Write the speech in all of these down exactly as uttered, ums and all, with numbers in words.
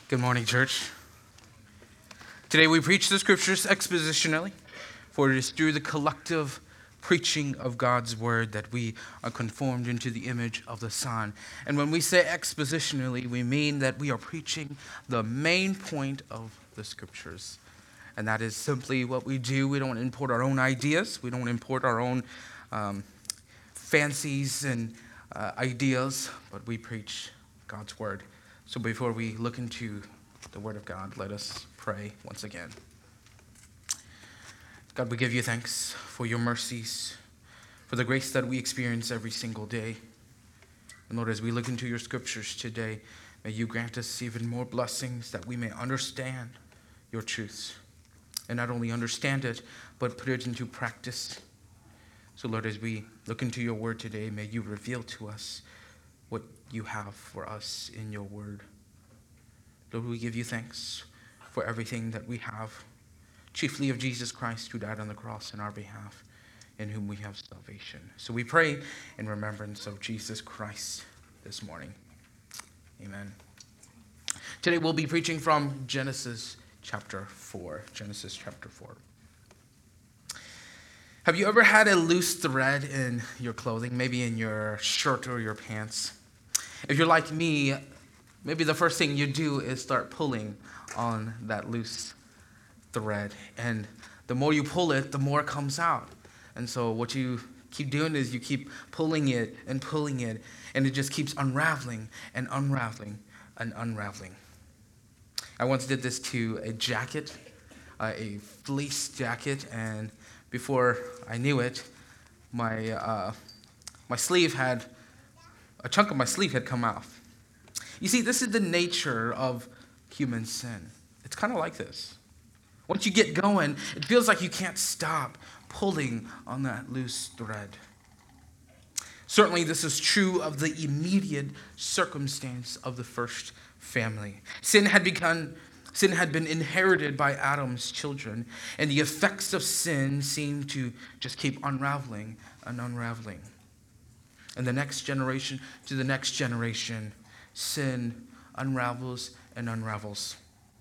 Good morning, church. Today we preach the scriptures expositionally, for it is through the collective preaching of God's word that we are conformed into the image of the Son. And when we say expositionally, we mean that we are preaching the main point of the scriptures. And that is simply what we do. We don't import our own ideas. We don't import our own um, fancies and uh, ideas, but we preach God's word. So before we look into the word of God, let us pray once again. God, we give you thanks for your mercies, for the grace that we experience every single day. And Lord, as we look into your scriptures today, may you grant us even more blessings that we may understand your truths. And not only understand it, but put it into practice. So Lord, as we look into your word today, may you reveal to us what you have for us in your word. Lord, we give you thanks for everything that we have, chiefly of Jesus Christ, who died on the cross in our behalf, in whom we have salvation. So we pray in remembrance of Jesus Christ this morning. Amen. Today we'll be preaching from Genesis chapter four. Genesis chapter four. Have you ever had a loose thread in your clothing, maybe in your shirt or your pants? If you're like me, maybe the first thing you do is start pulling on that loose thread. And the more you pull it, the more it comes out. And so what you keep doing is you keep pulling it and pulling it, and it just keeps unraveling and unraveling and unraveling. I once did this to a jacket, uh, a fleece jacket, and before I knew it, my uh, my sleeve had, a chunk of my sleeve had come off. You see, this is the nature of human sin. It's kind of like this. Once you get going, it feels like you can't stop pulling on that loose thread. Certainly, this is true of the immediate circumstance of the first family. Sin had begun, sin had been inherited by Adam's children, and the effects of sin seemed to just keep unraveling and unraveling. And the next generation to the next generation, sin unravels and unravels.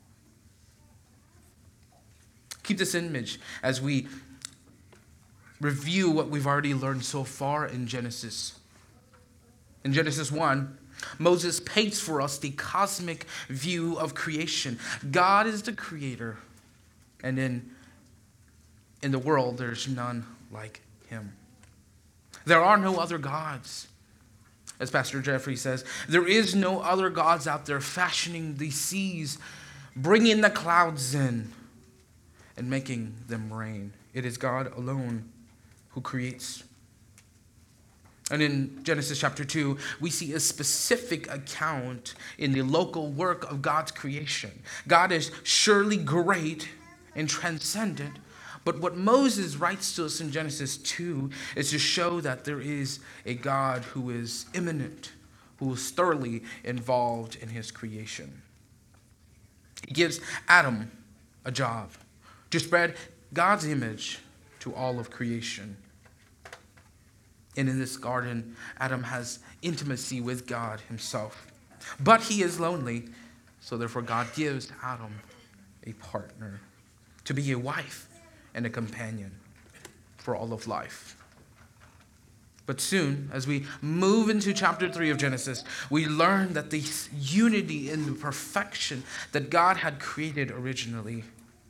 Keep this image as we review what we've already learned so far in Genesis. In Genesis one, Moses paints for us the cosmic view of creation. God is the creator, and in, in the world, there's none like him. There are no other gods. As Pastor Jeffrey says, there is no other gods out there fashioning the seas, bringing the clouds in, and making them rain. It is God alone who creates. And in Genesis chapter two, we see a specific account in the local work of God's creation. God is surely great and transcendent, but what Moses writes to us in Genesis two is to show that there is a God who is immanent, who is thoroughly involved in his creation. He gives Adam a job to spread God's image to all of creation. And in this garden, Adam has intimacy with God himself. But he is lonely, so therefore God gives Adam a partner to be a wife and a companion for all of life. But soon, as we move into chapter three of Genesis, we learn that the unity and the perfection that God had created originally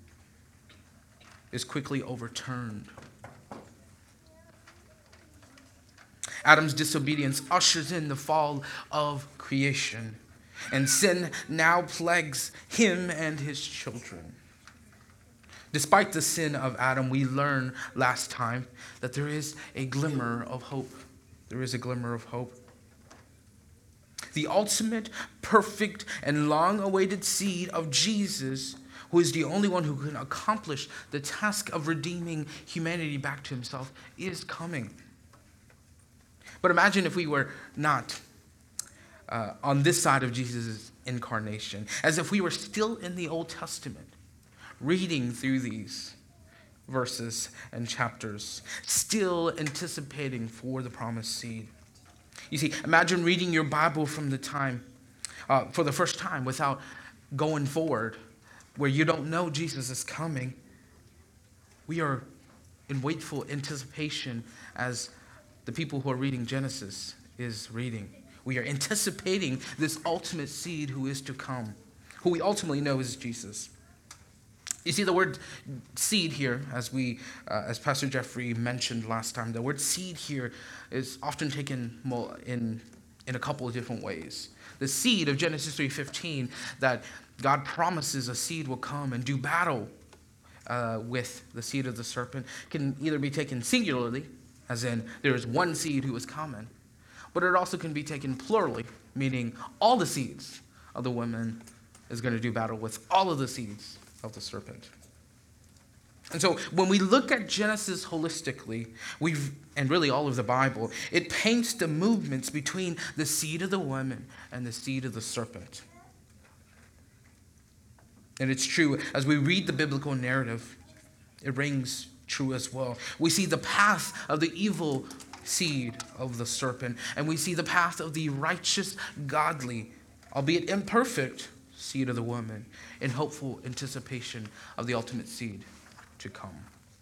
is quickly overturned. Adam's disobedience ushers in the fall of creation, and sin now plagues him and his children. Despite the sin of Adam, we learned last time that there is a glimmer of hope. There is a glimmer of hope. The ultimate, perfect, and long-awaited seed of Jesus, who is the only one who can accomplish the task of redeeming humanity back to himself, is coming. But imagine if we were not uh, on this side of Jesus' incarnation, as if we were still in the Old Testament, reading through these verses and chapters, still anticipating for the promised seed. You see, imagine reading your Bible from the time, uh, for the first time without going forward, where you don't know Jesus is coming, we are in waitful anticipation as the people who are reading Genesis is reading. We are anticipating this ultimate seed who is to come, who we ultimately know is Jesus. You see, the word seed here, as we, uh, as Pastor Jeffrey mentioned last time, the word seed here is often taken in, in a couple of different ways. The seed of Genesis three fifteen, that God promises a seed will come and do battle uh, with the seed of the serpent, can either be taken singularly, as in there is one seed who is coming, but it also can be taken plurally, meaning all the seeds of the woman is going to do battle with all of the seeds of the serpent. And so when we look at Genesis holistically, we've, and really all of the Bible, it paints the movements between the seed of the woman and the seed of the serpent. And it's true, as we read the biblical narrative, it rings true as well. We see the path of the evil seed of the serpent, and we see the path of the righteous, godly, albeit imperfect, seed of the woman, in hopeful anticipation of the ultimate seed to come.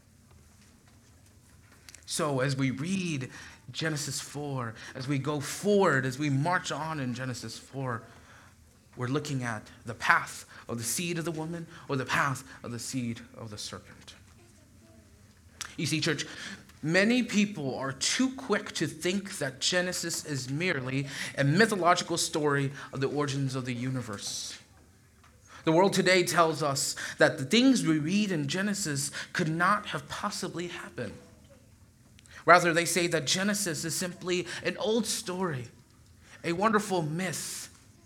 So as we read Genesis four, as we go forward, as we march on in Genesis four, we're looking at the path of the seed of the woman or the path of the seed of the serpent. You see, church, many people are too quick to think that Genesis is merely a mythological story of the origins of the universe. The world today tells us that the things we read in Genesis could not have possibly happened. Rather, they say that Genesis is simply an old story, a wonderful myth.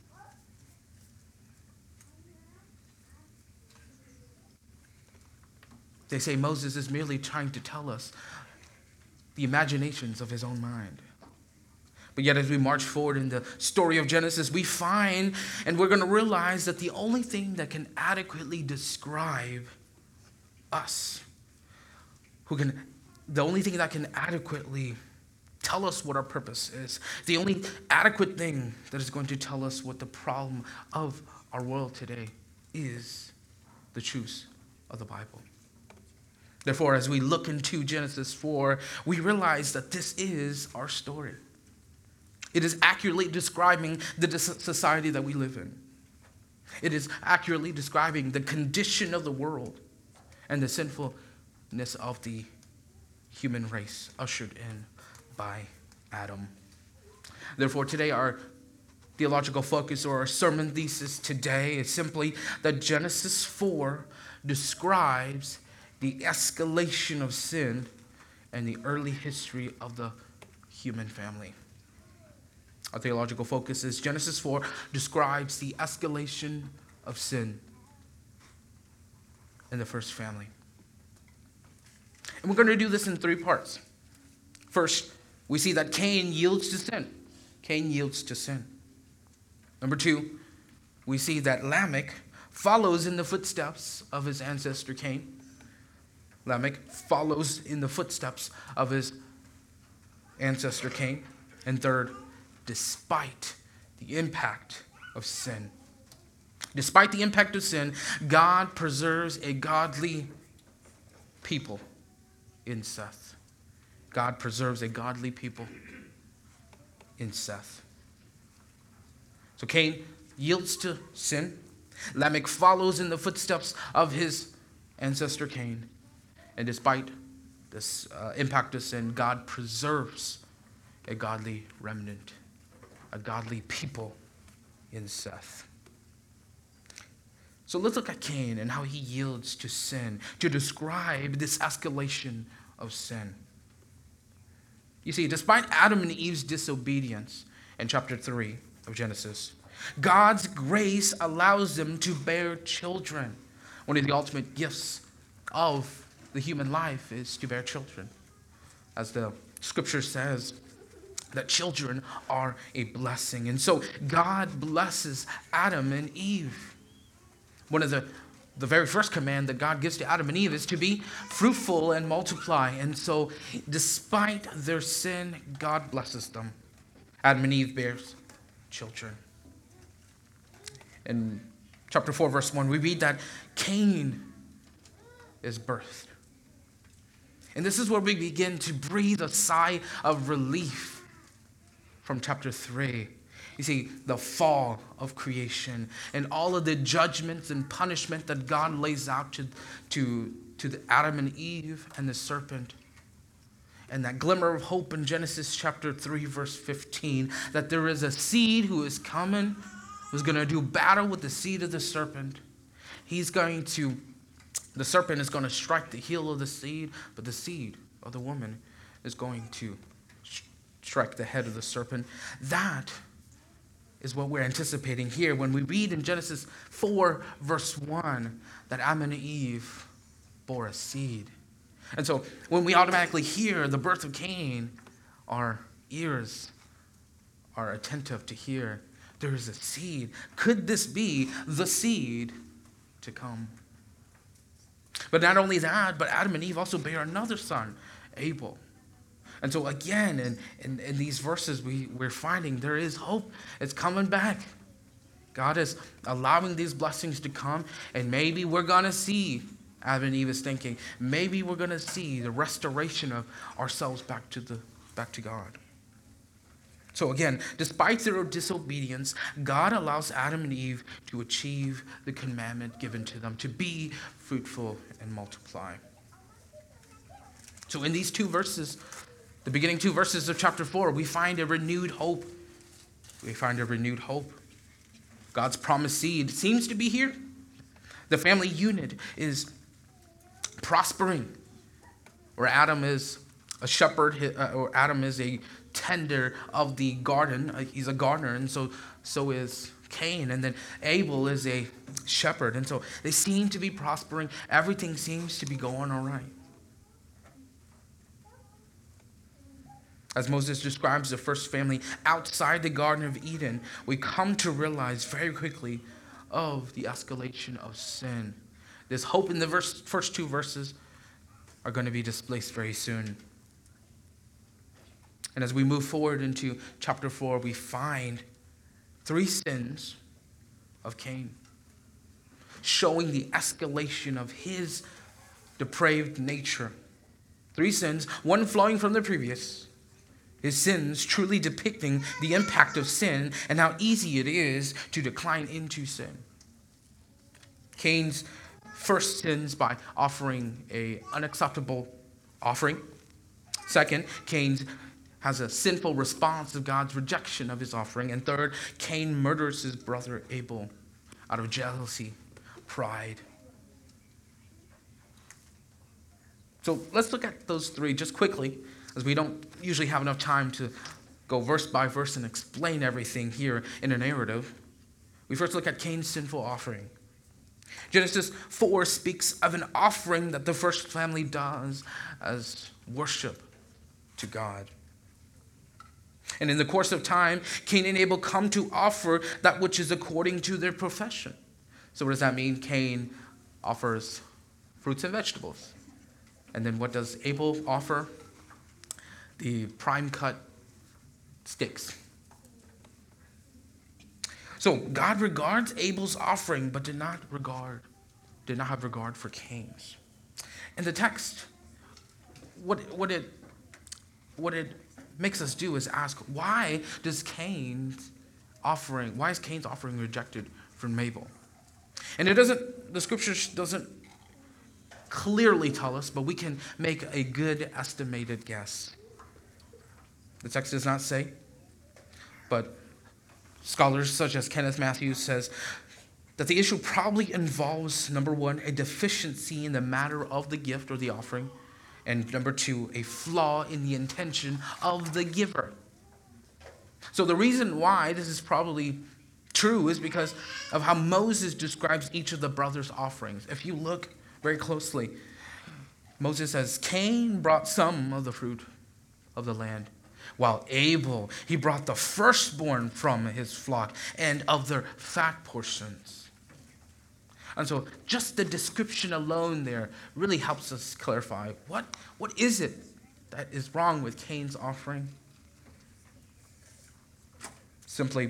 They say Moses is merely trying to tell us the imaginations of his own mind. But yet as we march forward in the story of Genesis, we find and we're going to realize that the only thing that can adequately describe us, who can, the only thing that can adequately tell us what our purpose is, the only adequate thing that is going to tell us what the problem of our world today is, the truths of the Bible. Therefore, as we look into Genesis four, we realize that this is our story. It is accurately describing the society that we live in. It is accurately describing the condition of the world and the sinfulness of the human race ushered in by Adam. Therefore, today our theological focus or our sermon thesis today is simply that Genesis four describes the escalation of sin and the early history of the human family. Our theological focus is Genesis four describes the escalation of sin in the first family. And we're going to do this in three parts. First, we see that Cain yields to sin. Cain yields to sin. Number two, we see that Lamech follows in the footsteps of his ancestor Cain. Lamech follows in the footsteps of his ancestor Cain. And third, despite the impact of sin, despite the impact of sin, God preserves a godly people in Seth. God preserves a godly people in Seth. So Cain yields to sin. Lamech follows in the footsteps of his ancestor Cain. And despite this uh, impact of sin, God preserves a godly remnant, a godly people in Seth. So let's look at Cain and how he yields to sin to describe this escalation of sin. You see, despite Adam and Eve's disobedience in chapter three of Genesis, God's grace allows them to bear children. One of the ultimate gifts of the human life is to bear children. As the scripture says, that children are a blessing. And so God blesses Adam and Eve. One of the, the very first command that God gives to Adam and Eve is to be fruitful and multiply. And so despite their sin, God blesses them. Adam and Eve bears children. In chapter four, verse one, we read that Cain is birthed. And this is where we begin to breathe a sigh of relief from chapter three. You see, the fall of creation and all of the judgments and punishment that God lays out to, to, to the Adam and Eve and the serpent. And that glimmer of hope in Genesis chapter three, verse fifteen, that there is a seed who is coming, who's going to do battle with the seed of the serpent. He's going to, the serpent is going to strike the heel of the seed, but the seed of the woman is going to strike the head of the serpent. That is what we're anticipating here when we read in Genesis four, verse one, that Adam and Eve bore a seed. And so when we automatically hear the birth of Cain, our ears are attentive to hear there is a seed. Could this be the seed to come? But not only that, but Adam and Eve also bear another son, Abel. And so again, in, in, in these verses, we, we're finding there is hope. It's coming back. God is allowing these blessings to come, and maybe we're going to see, Adam and Eve is thinking, maybe we're going to see the restoration of ourselves back to the back to God. So again, despite their disobedience, God allows Adam and Eve to achieve the commandment given to them, to be fruitful and multiply. So in these two verses, the beginning two verses of chapter four, we find a renewed hope. We find a renewed hope. God's promised seed seems to be here. The family unit is prospering, where Adam is a shepherd, or Adam is a tender of the garden. He's a gardener, and so so is Cain. And then Abel is a shepherd. And so they seem to be prospering. Everything seems to be going all right. As Moses describes the first family outside the Garden of Eden, we come to realize very quickly of the escalation of sin. This hope in the verse, first two verses are going to be displaced very soon. And as we move forward into chapter four, we find three sins of Cain, showing the escalation of his depraved nature. Three sins, one flowing from the previous. His sins truly depicting the impact of sin and how easy it is to decline into sin. Cain's first sins by offering an unacceptable offering. Second, Cain has a sinful response of God's rejection of his offering. And third, Cain murders his brother Abel out of jealousy, pride. So let's look at those three just quickly, as we don't usually have enough time to go verse by verse and explain everything here in a narrative. We first look at Cain's sinful offering. Genesis four speaks of an offering that the first family does as worship to God. And in the course of time, Cain and Abel come to offer that which is according to their profession. So what does that mean? Cain offers fruits and vegetables. And then what does Abel offer? The prime cut sticks. So God regards Abel's offering, but did not regard, did not have regard for Cain's. And the text, what what it what it makes us do is ask, why does Cain's offering, why is Cain's offering rejected from Abel? And it doesn't, the scripture doesn't clearly tell us, but we can make a good estimated guess. The text does not say, but scholars such as Kenneth Matthews says that the issue probably involves, number one, a deficiency in the matter of the gift or the offering, and number two, a flaw in the intention of the giver. So the reason why this is probably true is because of how Moses describes each of the brothers' offerings. If you look very closely, Moses says, Cain brought some of the fruit of the land, while Abel, he brought the firstborn from his flock and of their fat portions. And so just the description alone there really helps us clarify what, what is it that is wrong with Cain's offering. Simply,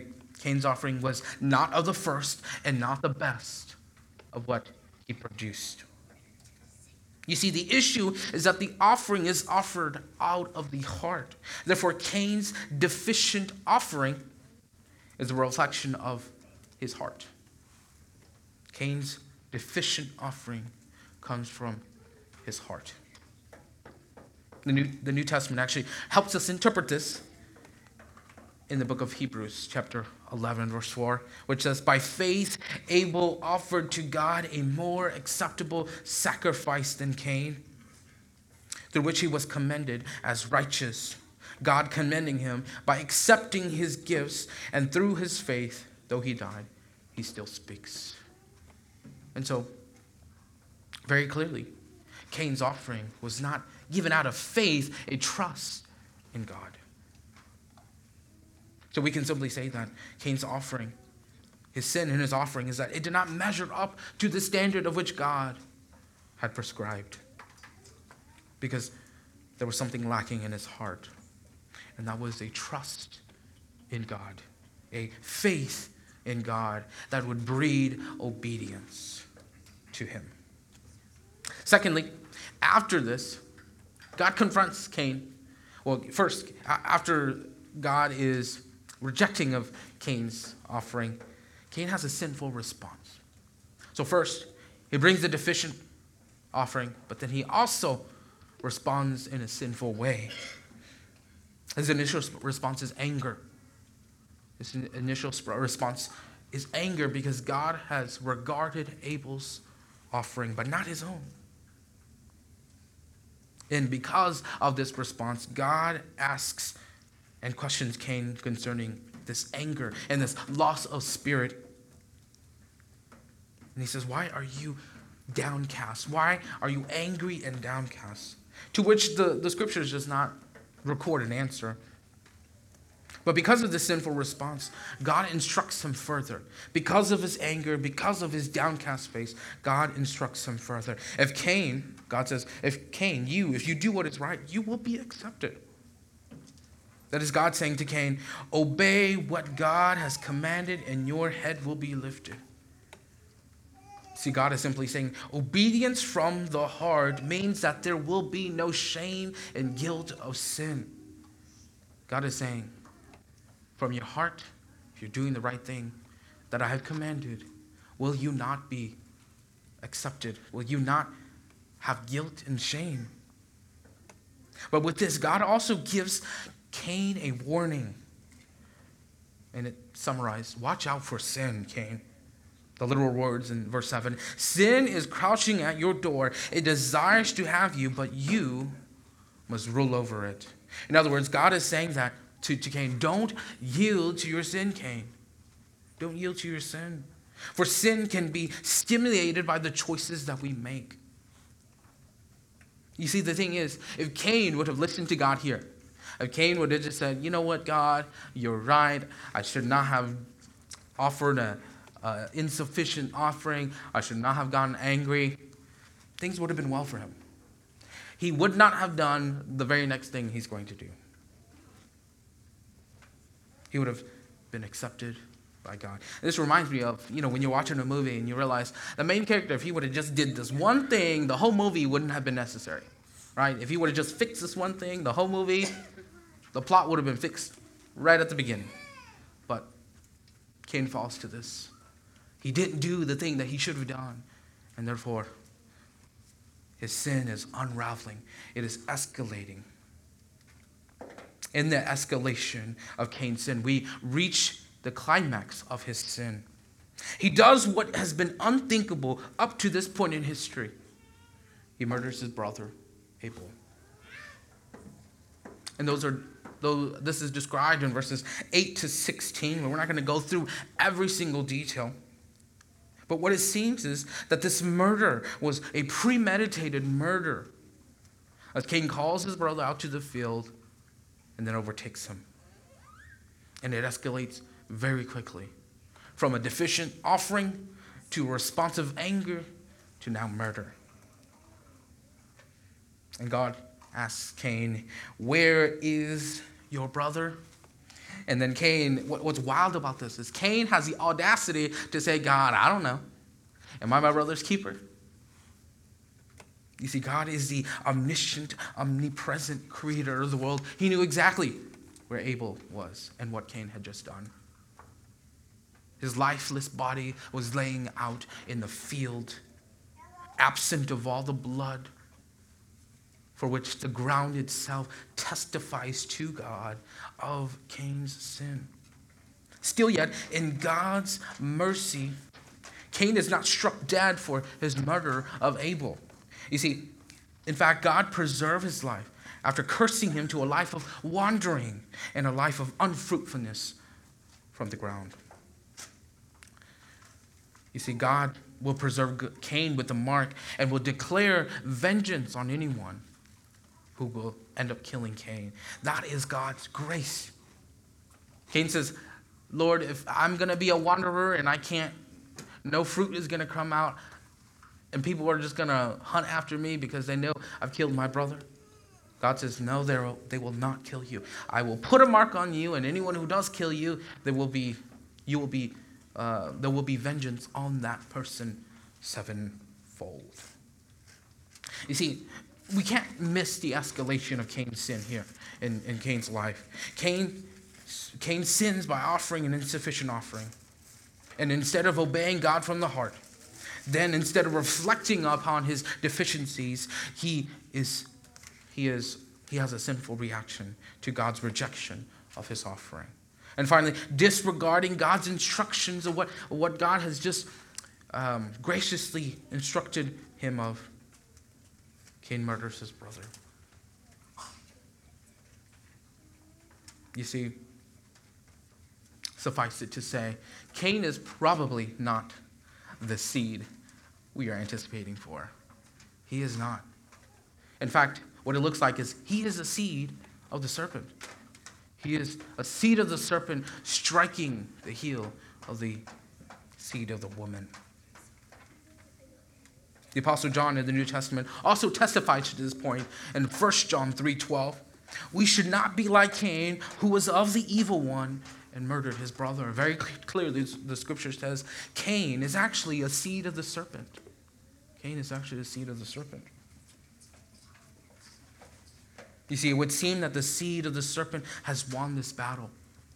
Cain's offering was not of the first and not the best of what he produced. You see, the issue is that the offering is offered out of the heart. Therefore, Cain's deficient offering is a reflection of his heart. Cain's deficient offering comes from his heart. The New, the New Testament actually helps us interpret this in the book of Hebrews, chapter eleven, verse four, which says, by faith Abel offered to God a more acceptable sacrifice than Cain, through which he was commended as righteous, God commending him by accepting his gifts, and through his faith, though he died, he still speaks. And so, very clearly, Cain's offering was not given out of faith, a trust in God. So we can simply say that Cain's offering, his sin in his offering, is that it did not measure up to the standard of which God had prescribed. Because there was something lacking in his heart. And that was a trust in God, a faith in God that would breed obedience to him. Secondly, after this, God confronts Cain. Well, first, after God is rejecting of Cain's offering, Cain has a sinful response. So first, he brings the deficient offering, but then he also responds in a sinful way. His initial response is anger. His initial response is anger because God has regarded Abel's offering, but not his own. And because of this response, God asks and questions Cain concerning this anger and this loss of spirit. And he says, why are you downcast? Why are you angry and downcast? To which the, the scriptures does not record an answer. But because of this sinful response, God instructs him further. Because of his anger, because of his downcast face, God instructs him further. If Cain, God says, if Cain, you, if you do what is right, you will be accepted. That is God saying to Cain, obey what God has commanded and your head will be lifted. See, God is simply saying obedience from the heart means that there will be no shame and guilt of sin. God is saying, from your heart, if you're doing the right thing that I have commanded, will you not be accepted? Will you not have guilt and shame? But with this, God also gives Cain a warning. And it summarized, watch out for sin, Cain. The literal words in verse seven, sin is crouching at your door. It desires to have you, but you must rule over it. In other words, God is saying that to, to Cain, don't yield to your sin, Cain. Don't yield to your sin. For sin can be stimulated by the choices that we make. You see, the thing is, if Cain would have listened to God here, if Cain would have just said, you know what, God, you're right. I should not have offered an insufficient offering. I should not have gotten angry. Things would have been well for him. He would not have done the very next thing he's going to do. He would have been accepted by God. And this reminds me of, you know, when you're watching a movie and you realize the main character, if he would have just did this one thing, the whole movie wouldn't have been necessary, right? If he would have just fixed this one thing, the whole movie, the plot would have been fixed right at the beginning. But Cain falls to this. He didn't do the thing that he should have done, and therefore his sin is unraveling. It is escalating. In the escalation of Cain's sin, we reach the climax of his sin. He does what has been unthinkable up to this point in history. He murders his brother, Abel. And those are, though this is described in verses eight to sixteen, but we're not going to go through every single detail. But what it seems is that this murder was a premeditated murder. As Cain calls his brother out to the field and then overtakes him. And it escalates very quickly. From a deficient offering to responsive anger to now murder. And God asks Cain, where is your brother? And then Cain, what, what's wild about this is Cain has the audacity to say, God, I don't know. Am I my brother's keeper? You see, God is the omniscient, omnipresent creator of the world. He knew exactly where Abel was and what Cain had just done. His lifeless body was laying out in the field, absent of all the blood, for which the ground itself testifies to God of Cain's sin. Still yet, in God's mercy, Cain is not struck dead for his murder of Abel. You see, in fact, God preserved his life after cursing him to a life of wandering and a life of unfruitfulness from the ground. You see, God will preserve Cain with the mark and will declare vengeance on anyone who will end up killing Cain. That is God's grace. Cain says, Lord, if I'm going to be a wanderer and I can't, no fruit is going to come out, and people are just going to hunt after me because they know I've killed my brother. God says, no, they will not kill you. I will put a mark on you, and anyone who does kill you, there will be, you will be, uh, there will be vengeance on that person sevenfold. You see, we can't miss the escalation of Cain's sin here in, in Cain's life. Cain, Cain sins by offering an insufficient offering. And instead of obeying God from the heart, then instead of reflecting upon his deficiencies, he is he is he has a sinful reaction to God's rejection of his offering. And finally, disregarding God's instructions of what, what God has just um, graciously instructed him of, Cain murders his brother. You see, suffice it to say, Cain is probably not the seed we are anticipating for. He is not. In fact, what it looks like is he is a seed of the serpent. He is a seed of the serpent striking the heel of the seed of the woman. The Apostle John in the New Testament also testifies to this point in First John three twelve. We should not be like Cain, who was of the evil one and murdered his brother. Very clearly, the scripture says Cain is actually a seed of the serpent. Cain is actually a seed of the serpent. You see, it would seem that the seed of the serpent has won this battle.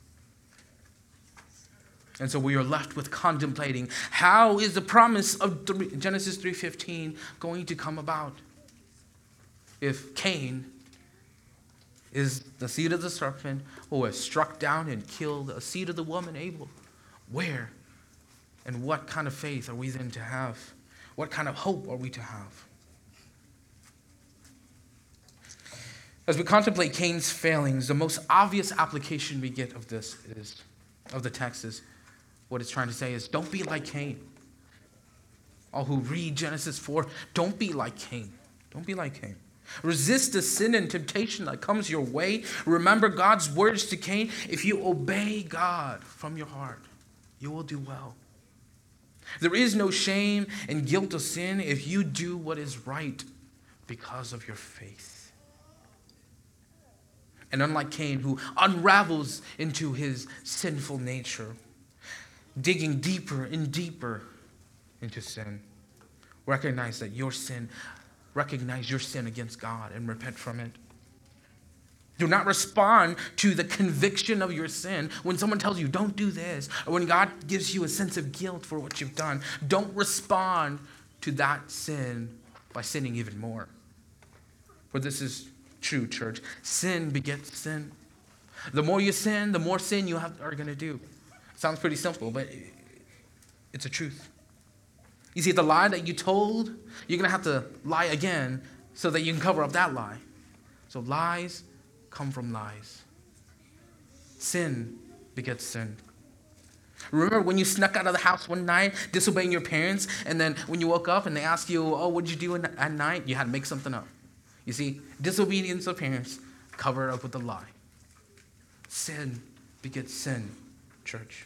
And so we are left with contemplating, how is the promise of Genesis three fifteen going to come about? If Cain is the seed of the serpent who has struck down and killed a seed of the woman Abel, where and what kind of faith are we then to have? What kind of hope are we to have? As we contemplate Cain's failings, the most obvious application we get of this is, of the text is, what it's trying to say is, don't be like Cain. All who read Genesis four, don't be like Cain. Don't be like Cain. Resist the sin and temptation that comes your way. Remember God's words to Cain. If you obey God from your heart, you will do well. There is no shame and guilt of sin if you do what is right because of your faith. And unlike Cain, who unravels into his sinful nature, digging deeper and deeper into sin, recognize that your sin, recognize your sin against God and repent from it. Do not respond to the conviction of your sin when someone tells you, don't do this, or when God gives you a sense of guilt for what you've done. Don't respond to that sin by sinning even more. For this is true, church. Sin begets sin. The more you sin, the more sin you have, are going to do. Sounds pretty simple, but it's a truth. You see, the lie that you told, you're going to have to lie again so that you can cover up that lie. So lies come from lies. Sin begets sin. Remember when you snuck out of the house one night, disobeying your parents, and then when you woke up and they asked you, oh, what did you do at night? You had to make something up. You see, disobedience of parents covered up with a lie. Sin begets sin, church.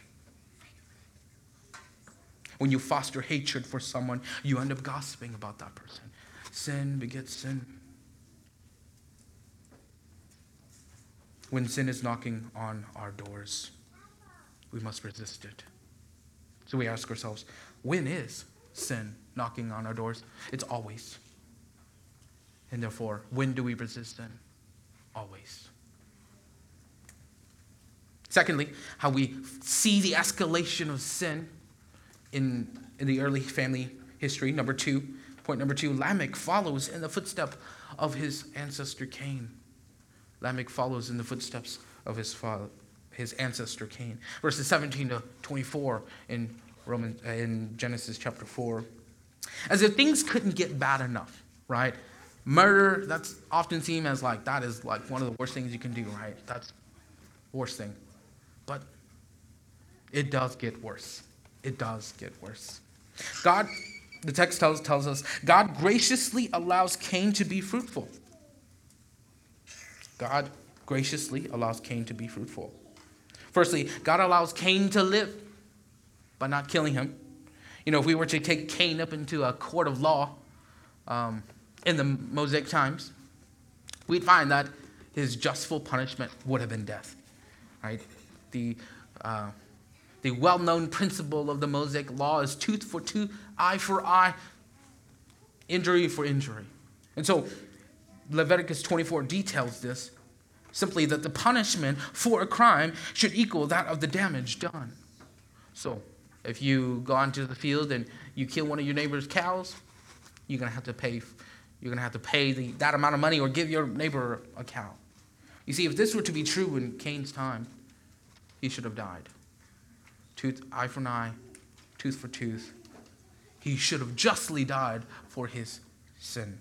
When you foster hatred for someone, you end up gossiping about that person. Sin begets sin. When sin is knocking on our doors, we must resist it. So we ask ourselves, when is sin knocking on our doors? It's always. And therefore, when do we resist sin? Always. Secondly, how we see the escalation of sin in, in the early family history. Number two, point number two, Lamech follows in the footsteps of his ancestor Cain. Lamech follows in the footsteps of his father, his ancestor Cain. Verses seventeen to twenty-four in Romans, uh, in Genesis chapter four. As if things couldn't get bad enough, right? Murder, that's often seen as like, that is like one of the worst things you can do, right? That's the worst thing. But it does get worse. It does get worse. God, the text tells, tells us, God graciously allows Cain to be fruitful. God graciously allows Cain to be fruitful. Firstly, God allows Cain to live by not killing him. You know, if we were to take Cain up into a court of law um, in the Mosaic times, we'd find that his justful punishment would have been death. Right? The uh, the well-known principle of the Mosaic law is tooth for tooth, eye for eye, injury for injury. And so Leviticus twenty-four details this, simply that the punishment for a crime should equal that of the damage done. So if you go onto the field and you kill one of your neighbor's cows, you're going to have to pay you're going to have to pay the, that amount of money or give your neighbor a cow. You see, if this were to be true in Cain's time, he should have died. Tooth, eye for an eye, tooth for tooth. He should have justly died for his sin.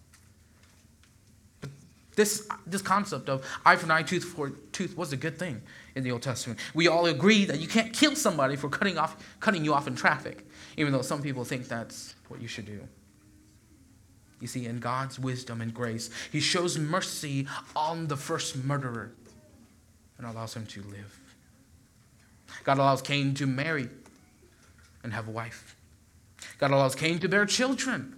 But this, this concept of eye for an eye, tooth for tooth was a good thing in the Old Testament. We all agree that you can't kill somebody for cutting off, cutting you off in traffic, even though some people think that's what you should do. You see, in God's wisdom and grace, he shows mercy on the first murderer and allows him to live. God allows Cain to marry and have a wife. God allows Cain to bear children.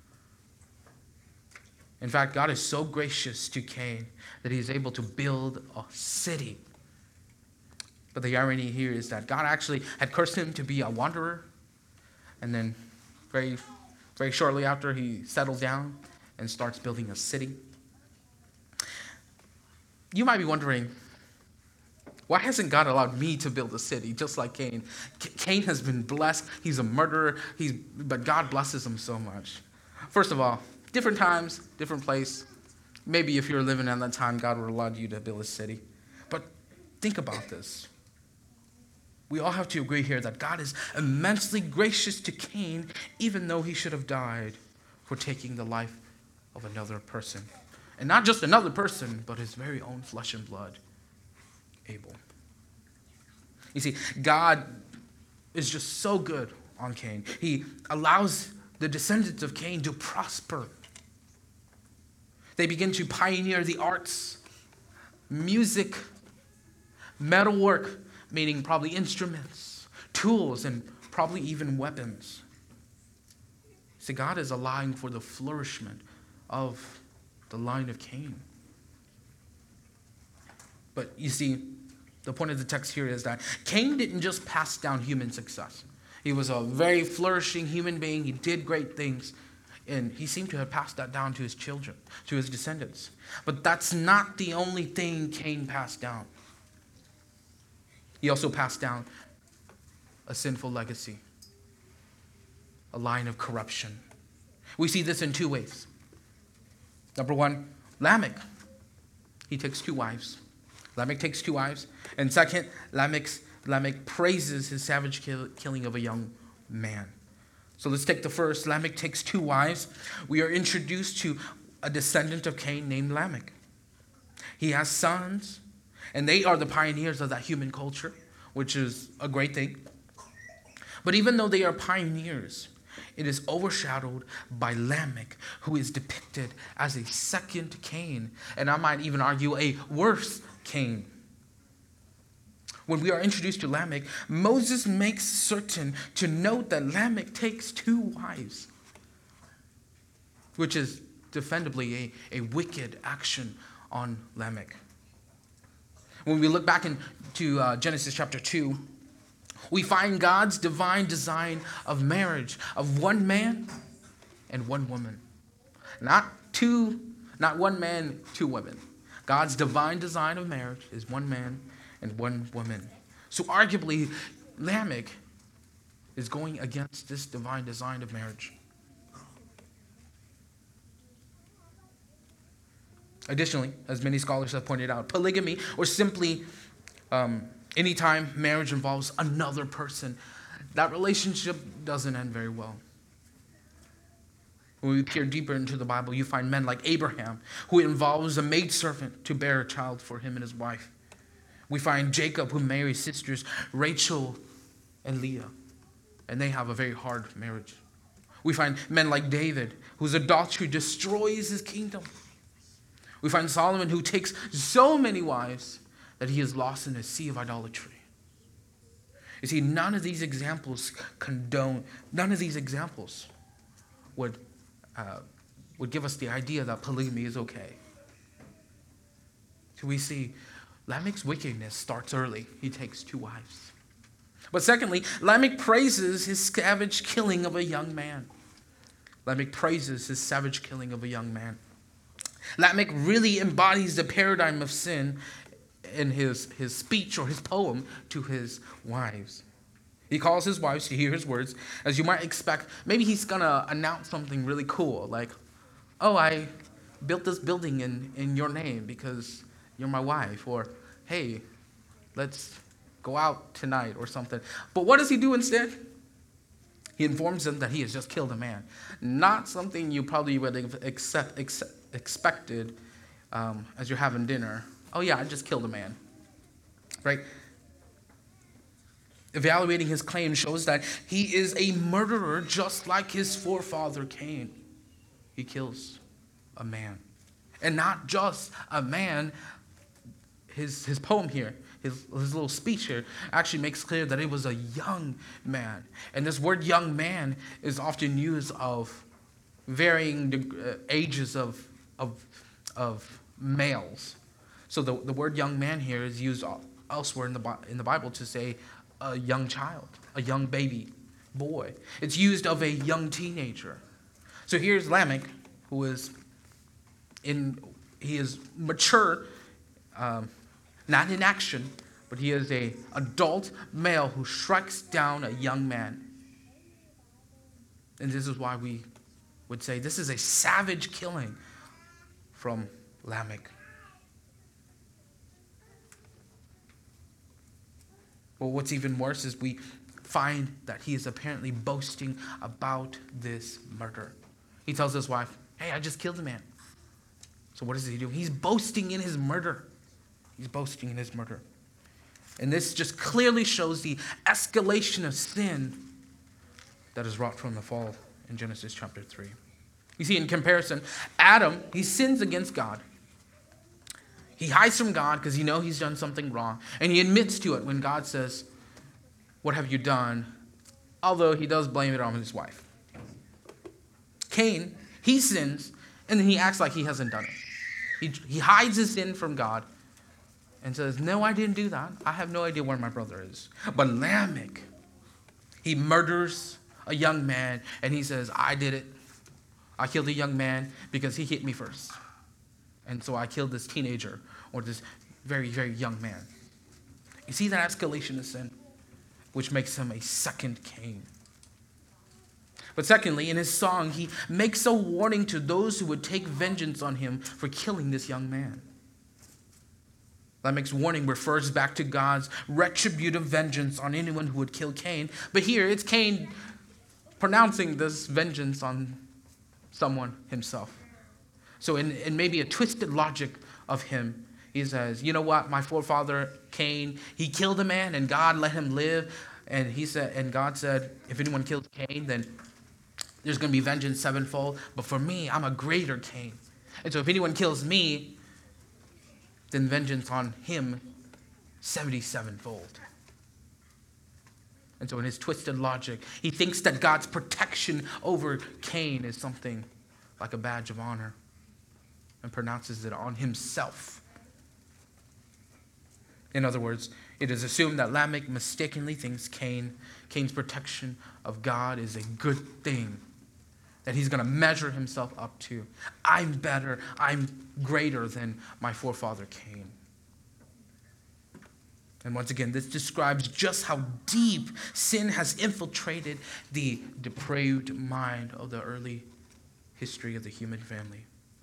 In fact, God is so gracious to Cain that he is able to build a city. But the irony here is that God actually had cursed him to be a wanderer, and then very Very shortly after, he settles down and starts building a city. You might be wondering, why hasn't God allowed me to build a city just like Cain? C- Cain has been blessed. He's a murderer, He's, but God blesses him so much. First of all, different times, different place. Maybe if you're living at that time, God would allow you to build a city. But think about this. We all have to agree here that God is immensely gracious to Cain, even though he should have died for taking the life of another person. And not just another person, but his very own flesh and blood, Abel. You see, God is just so good on Cain. He allows the descendants of Cain to prosper. They begin to pioneer the arts, music, metalwork, meaning probably instruments, tools, and probably even weapons. See, God is allowing for the flourishment of the line of Cain. But you see, the point of the text here is that Cain didn't just pass down human success. He was a very flourishing human being. He did great things. And he seemed to have passed that down to his children, to his descendants. But that's not the only thing Cain passed down. He also passed down a sinful legacy, a line of corruption. We see this in two ways. Number one, Lamech. He takes two wives. Lamech takes two wives. And second, Lamech's, Lamech praises his savage kill, killing of a young man. So let's take the first. Lamech takes two wives. We are introduced to a descendant of Cain named Lamech. He has sons, and they are the pioneers of that human culture, which is a great thing. But even though they are pioneers, it is overshadowed by Lamech, who is depicted as a second Cain, and I might even argue a worse Cain. When we are introduced to Lamech, Moses makes certain to note that Lamech takes two wives, which is defendably a, a wicked action on Lamech. When we look back into uh, Genesis chapter two, we find God's divine design of marriage, of one man and one woman. Not two, not one man, two women. God's divine design of marriage is one man and one woman. So arguably, Lamech is going against this divine design of marriage. Additionally, as many scholars have pointed out, polygamy, or simply um, anytime marriage involves another person, that relationship doesn't end very well. When we peer deeper into the Bible, you find men like Abraham, who involves a maidservant to bear a child for him and his wife. We find Jacob, who marries sisters Rachel and Leah, and they have a very hard marriage. We find men like David, whose adultery destroys his kingdom. We find Solomon, who takes so many wives that he is lost in a sea of idolatry. You see, none of these examples condone, none of these examples would, uh, would give us the idea that polygamy is okay. So we see Lamech's wickedness starts early. He takes two wives. But secondly, Lamech praises his savage killing of a young man. Lamech praises his savage killing of a young man. Lamech really embodies the paradigm of sin in his, his speech or his poem to his wives. He calls his wives to hear his words. As you might expect, maybe he's going to announce something really cool, like, oh, I built this building in, in your name because you're my wife, or hey, let's go out tonight or something. But what does he do instead? He informs them that he has just killed a man. Not something you probably would have accept, accept, expected um, as you're having dinner. Oh yeah, I just killed a man. Right? Evaluating his claim shows that he is a murderer just like his forefather Cain. He kills a man. And not just a man. His, his poem here, his, his little speech here, actually makes clear that it was a young man. And this word young man is often used of varying uh, ages of, of, of males. So the, the word young man here is used elsewhere in the, in the Bible to say a young child, a young baby boy. It's used of a young teenager. So here's Lamech, who is in, he is mature, um, not in action, but he is an adult male who strikes down a young man. And this is why we would say this is a savage killing from Lamech. Well, what's even worse is we find that he is apparently boasting about this murder. He tells his wife, hey, I just killed a man. So what does he do? He's boasting in his murder. He's boasting in his murder. And this just clearly shows the escalation of sin that is wrought from the fall in Genesis chapter three. You see, in comparison, Adam, he sins against God. He hides from God because he knows he's done something wrong. And he admits to it when God says, what have you done? Although he does blame it on his wife. Cain, he sins, and then he acts like he hasn't done it. He, he hides his sin from God and says, no, I didn't do that. I have no idea where my brother is. But Lamech, he murders a young man, and he says, I did it. I killed a young man because he hit me first. And so I killed this teenager or this very, very young man. You see that escalation of sin, which makes him a second Cain. But secondly, in his song, he makes a warning to those who would take vengeance on him for killing this young man. Lamech's warning refers back to God's retributive vengeance on anyone who would kill Cain. But here, it's Cain pronouncing this vengeance on someone himself. So in, in maybe a twisted logic of him, he says, you know what, my forefather Cain, he killed a man and God let him live. And he said, and God said, if anyone kills Cain, then there's going to be vengeance sevenfold. But for me, I'm a greater Cain. And so if anyone kills me, then vengeance on him seventy-sevenfold. And so in his twisted logic, he thinks that God's protection over Cain is something like a badge of honor and pronounces it on himself. In other words, it is assumed that Lamech mistakenly thinks Cain, Cain's protection of God is a good thing that he's going to measure himself up to. I'm better, I'm greater than my forefather Cain. And once again, this describes just how deep sin has infiltrated the depraved mind of the early history of the human family.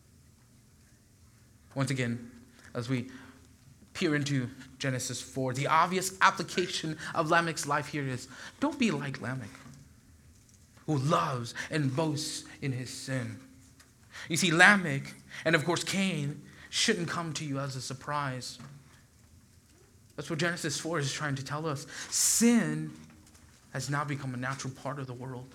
Once again, as we peer into Genesis four, the obvious application of Lamech's life here is, don't be like Lamech, who loves and boasts in his sin. You see, Lamech, and of course Cain, shouldn't come to you as a surprise. That's what Genesis four is trying to tell us. Sin has now become a natural part of the world.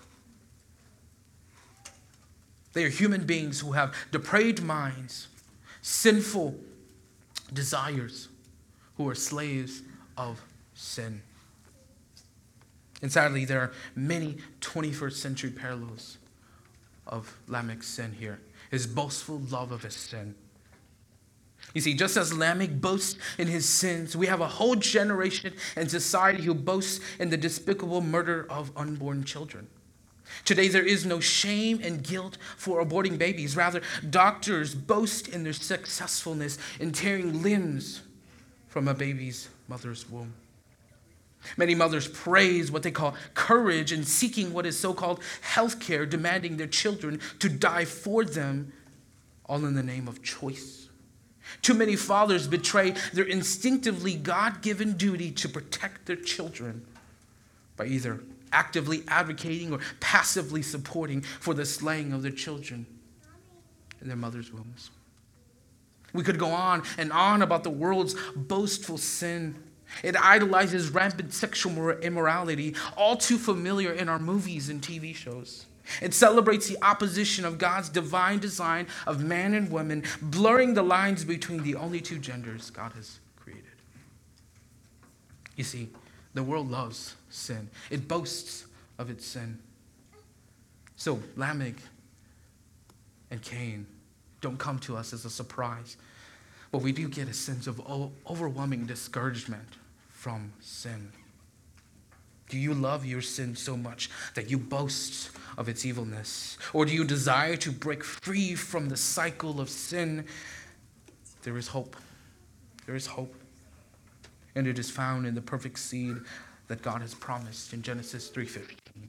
They are human beings who have depraved minds, sinful desires, who are slaves of sin. And sadly, there are many twenty-first century parallels of Lamech's sin here. His boastful love of his sin. You see, just as Lamech boasts in his sins, we have a whole generation and society who boasts in the despicable murder of unborn children. Today, there is no shame and guilt for aborting babies. Rather, doctors boast in their successfulness in tearing limbs from a baby's mother's womb. Many mothers praise what they call courage in seeking what is so-called health care, demanding their children to die for them, all in the name of choice. Too many fathers betray their instinctively God-given duty to protect their children by either actively advocating or passively supporting for the slaying of their children in their mother's wombs. We could go on and on about the world's boastful sin. It idolizes rampant sexual immorality, all too familiar in our movies and T V shows. It celebrates the opposition of God's divine design of man and woman, blurring the lines between the only two genders God has created. You see, the world loves sin. It boasts of its sin. So Lamech and Cain don't come to us as a surprise, but we do get a sense of overwhelming discouragement from sin. Do you love your sin so much that you boast of its evilness? Or do you desire to break free from the cycle of sin? There is hope. There is hope. And it is found in the perfect seed that God has promised in Genesis three fifteen.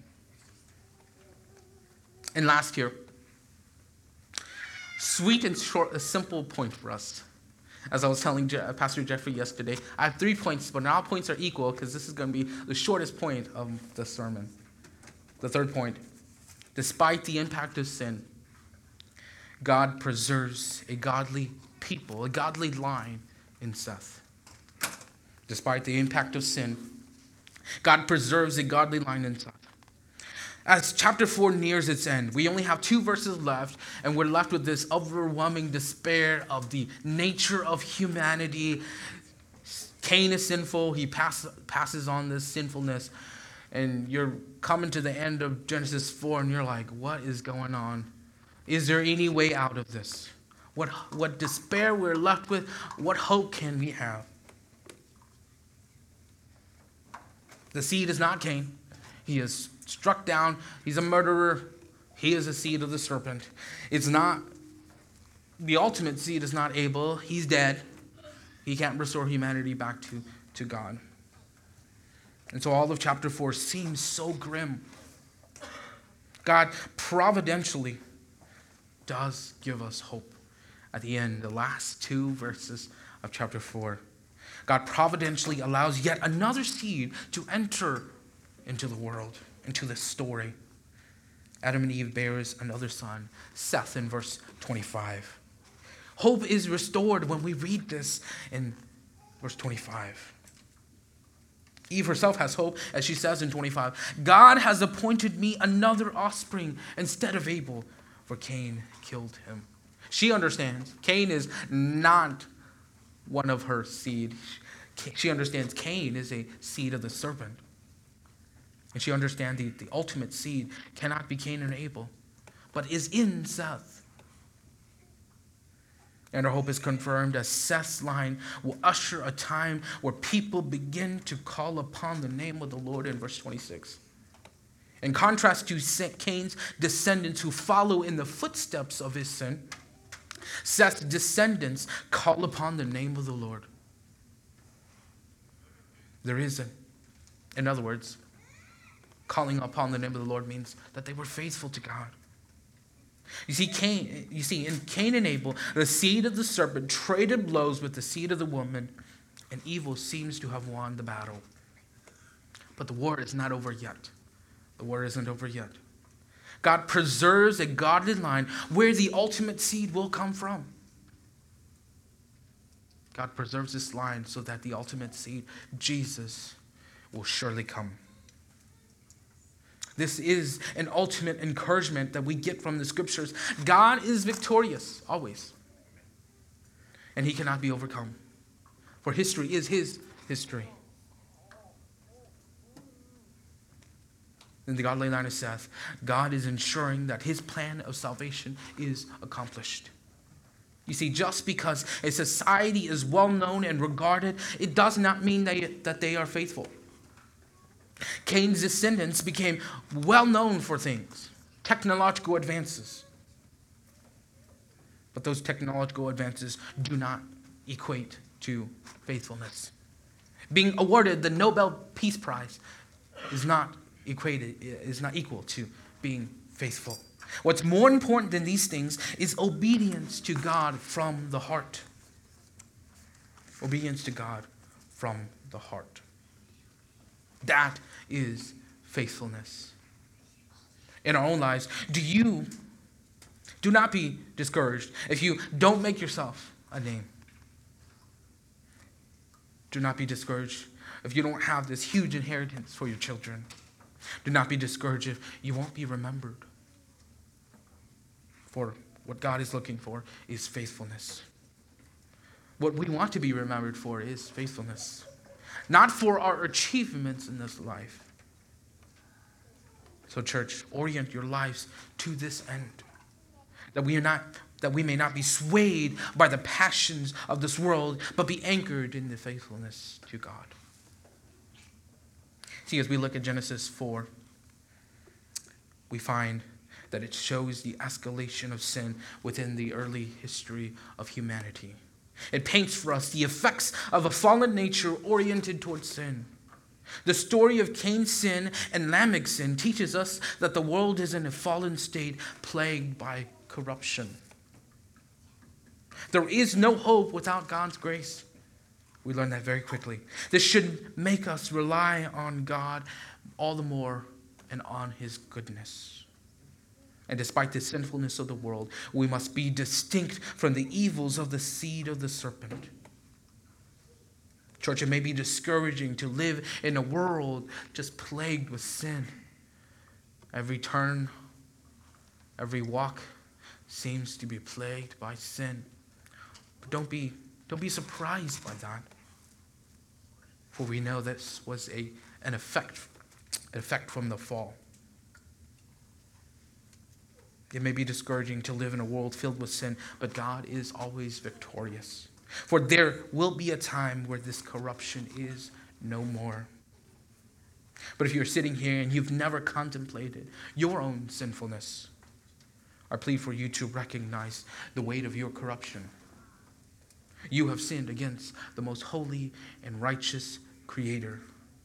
And last here, sweet and short, a simple point for us. As I was telling Je- Pastor Jeffrey yesterday, I have three points, but not all points are equal because this is going to be the shortest point of the sermon. The third point, despite the impact of sin, God preserves a godly people, a godly line in Seth. Despite the impact of sin, God preserves a godly line in Seth. As chapter four nears its end, we only have two verses left, and we're left with this overwhelming despair of the nature of humanity. Cain is sinful. He pass, passes on this sinfulness. And you're coming to the end of Genesis four, and you're like, what is going on? Is there any way out of this? What, what despair we're left with? What hope can we have? The seed is not Cain. He is struck down. He's a murderer. He is a seed of the serpent. It's not, the ultimate seed is not Abel. He's dead. He can't restore humanity back to, to God. And so all of chapter four seems so grim. God providentially does give us hope at the end, the last two verses of chapter four. God providentially allows yet another seed to enter into the world, into this story. Adam and Eve bears another son, Seth, in verse twenty-five. Hope is restored when we read this in verse twenty-five. Eve herself has hope, as she says in twenty-five. God has appointed me another offspring instead of Abel, for Cain killed him. She understands Cain is not one of her seed. She understands Cain is a seed of the serpent. And she understands the, the ultimate seed cannot be Cain and Abel, but is in Seth. And our hope is confirmed as Seth's line will usher a time where people begin to call upon the name of the Lord in verse twenty-six. In contrast to Cain's descendants who follow in the footsteps of his sin, Seth's descendants call upon the name of the Lord. There is, a, in other words, calling upon the name of the Lord means that they were faithful to God. You see, Cain, you see, in Cain and Abel, the seed of the serpent traded blows with the seed of the woman, and evil seems to have won the battle. But the war is not over yet. The war isn't over yet. God preserves a godly line where the ultimate seed will come from. God preserves this line so that the ultimate seed, Jesus, will surely come. This is an ultimate encouragement that we get from the scriptures. God is victorious, always. And he cannot be overcome. For history is his history. In the godly line of Seth, God is ensuring that his plan of salvation is accomplished. You see, just because a society is well known and regarded, it does not mean they, that they are faithful. Cain's descendants became well known for things, technological advances. But those technological advances do not equate to faithfulness. Being awarded the Nobel Peace Prize is not equated, is not equal to being faithful. What's more important than these things is obedience to God from the heart. Obedience to God from the heart. That is faithfulness. In our own lives, do you, do not be discouraged if you don't make yourself a name. Do not be discouraged if you don't have this huge inheritance for your children. Do not be discouraged if you won't be remembered. For what God is looking for is faithfulness. What we want to be remembered for is faithfulness. Not for our achievements in this life. So church, orient your lives to this end. That we are not, that we may not be swayed by the passions of this world, but be anchored in the faithfulness to God. See, as we look at Genesis four, we find that it shows the escalation of sin within the early history of humanity. It paints for us the effects of a fallen nature oriented towards sin. The story of Cain's sin and Lamech's sin teaches us that the world is in a fallen state plagued by corruption. There is no hope without God's grace. We learn that very quickly. This should make us rely on God all the more and on his goodness. And despite the sinfulness of the world, we must be distinct from the evils of the seed of the serpent. Church, it may be discouraging to live in a world just plagued with sin. Every turn, every walk seems to be plagued by sin. But don't be, don't be surprised by that. For we know this was a, an effect, an effect from the fall. It may be discouraging to live in a world filled with sin, but God is always victorious. For there will be a time where this corruption is no more. But if you're sitting here and you've never contemplated your own sinfulness, I plead for you to recognize the weight of your corruption. You have sinned against the most holy and righteous Creator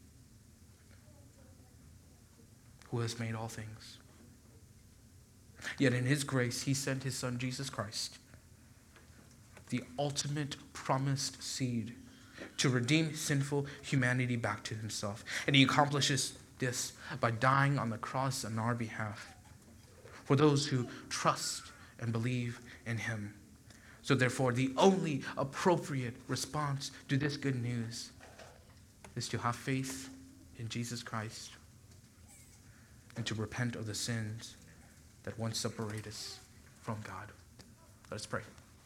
who has made all things. Yet in his grace, he sent his Son, Jesus Christ, the ultimate promised seed, to redeem sinful humanity back to himself. And he accomplishes this by dying on the cross on our behalf for those who trust and believe in him. So therefore, the only appropriate response to this good news is to have faith in Jesus Christ and to repent of the sins that once separate us from God. Let us pray.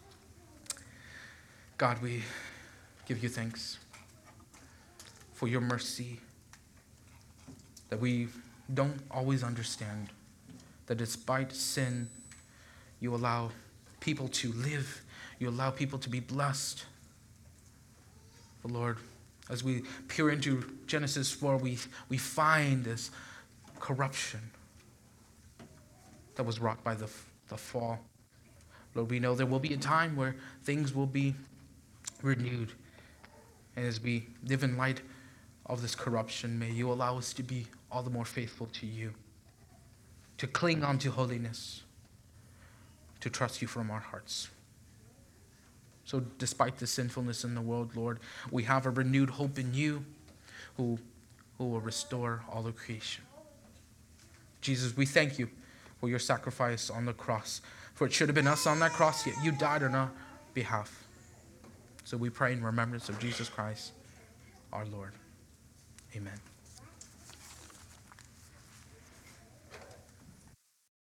God, we give you thanks for your mercy that we don't always understand, that despite sin, you allow people to live You allow people to be blessed. But Lord, as we peer into Genesis four, we, we find this corruption that was wrought by the, the fall. Lord, we know there will be a time where things will be renewed. And as we live in light of this corruption, may you allow us to be all the more faithful to you, to cling on to holiness, to trust you from our hearts. So despite the sinfulness in the world, Lord, we have a renewed hope in you who, who will restore all of creation. Jesus, we thank you for your sacrifice on the cross. For it should have been us on that cross, yet you died on our behalf. So we pray in remembrance of Jesus Christ, our Lord. Amen.